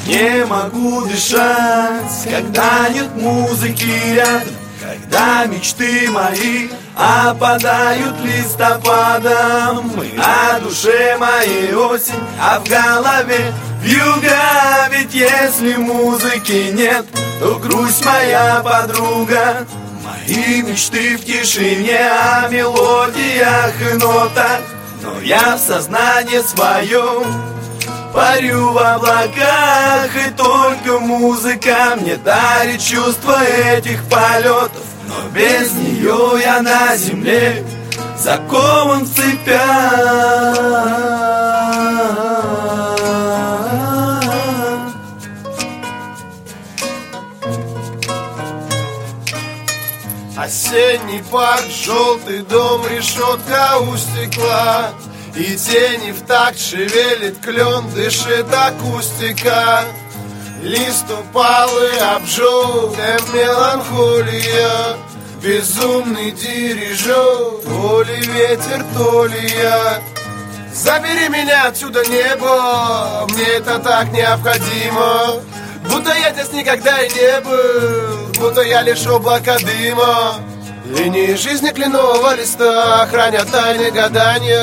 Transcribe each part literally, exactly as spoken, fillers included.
Не могу дышать, когда нет музыки рядом, когда мечты мои опадают листопадом. На душе моей осень, а в голове вьюга. Ведь если музыки нет, то грусть моя подруга. Мои мечты в тишине, о мелодиях и нотах, но я в сознании своем парю в облаках. И только музыка мне дарит чувство этих полетов, но без нее я на земле закован в цепях. Осенний парк, желтый дом, решетка у стекла, и тени в такт шевелит клен, дышит акустика. Лист упал и обжег, меланхолия, безумный дирижер, то ли ветер, то ли я. Забери меня отсюда, небо, мне это так необходимо. Будто я здесь никогда и не был, будто я лишь облако дыма. Линии жизни кленового листа хранят тайны гадания.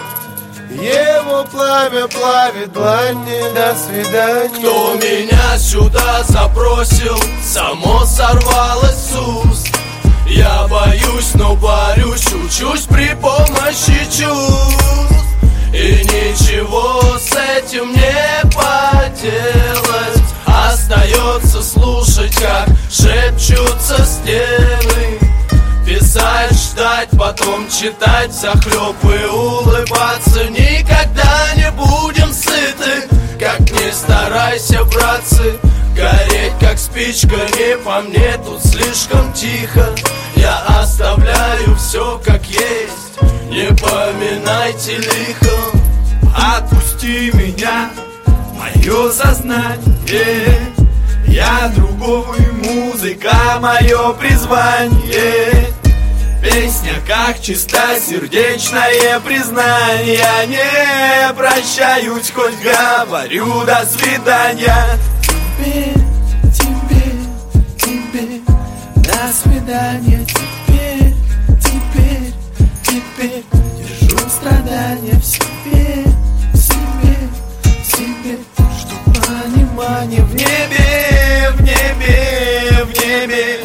Его пламя плавит длани, до свидания. Кто меня сюда забросил, само сорвалось с уст. Я боюсь, но борюсь, учусь при помощи чувств. И ничего с этим не поделать. Остается слушать, как шепчутся стены, писать, ждать, потом читать взахлеб и улыбаться. Никогда не будем сыты, как ни старайся, братцы. Гореть, как спичка, не по мне, тут слишком тихо. Я оставляю все как есть, не поминайте лихо. Отпусти меня, мое сознание, я другой, музыка мое призвание. Песня как чистосердечное признание. Я не прощаюсь, хоть говорю до свидания. Тебе, тебе, тебе, до свидания. Теперь, теперь, теперь держу страдания в себе, в себе, в себе. Жду понимания в небе, в небе, в небе.